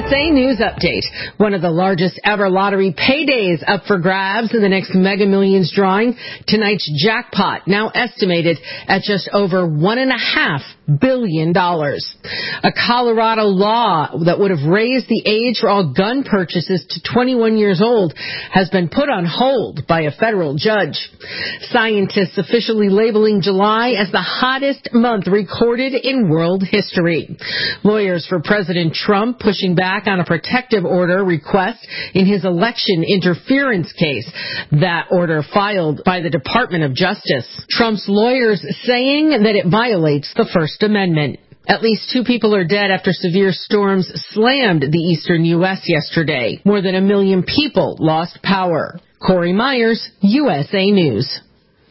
USA News Update. One of the largest ever lottery paydays up for grabs in the next Mega Millions drawing. Tonight's jackpot now estimated at just over $1.5 billion. A Colorado law that would have raised the age for all gun purchases to 21 years old has been put on hold by a federal judge. Scientists officially labeling July as the hottest month recorded in world history. Lawyers for President Trump pushing back on a protective order request in his election interference case. That order filed by the Department of Justice. Trump's lawyers saying that it violates the First Amendment. At least 2 people are dead after severe storms slammed the eastern U.S. yesterday. More than 1 million people lost power. Corey Myers, USA News.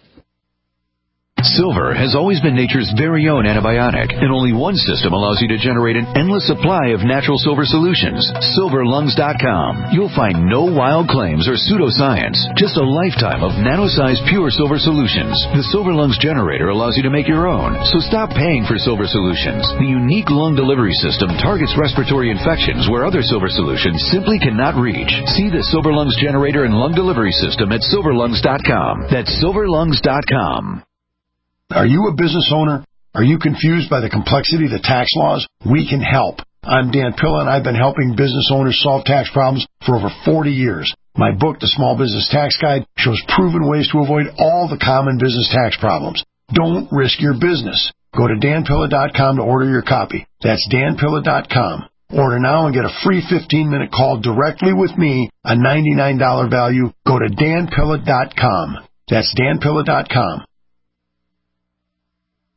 Silver has always been nature's very own antibiotic, and only one system allows you to generate an endless supply of natural silver solutions. SilverLungs.com. You'll find no wild claims or pseudoscience, just a lifetime of nano-sized pure silver solutions. The Silver Lungs generator allows you to make your own, so stop paying for silver solutions. The unique lung delivery system targets respiratory infections where other silver solutions simply cannot reach. See the Silver Lungs generator and lung delivery system at SilverLungs.com. That's SilverLungs.com. Are you a business owner? Are you confused by the complexity of the tax laws? We can help. I'm Dan Pilla, and I've been helping business owners solve tax problems for over 40 years. My book, The Small Business Tax Guide, shows proven ways to avoid all the common business tax problems. Don't risk your business. Go to danpilla.com to order your copy. That's danpilla.com. Order now and get a free 15-minute call directly with me, a $99 value. Go to danpilla.com. That's danpilla.com.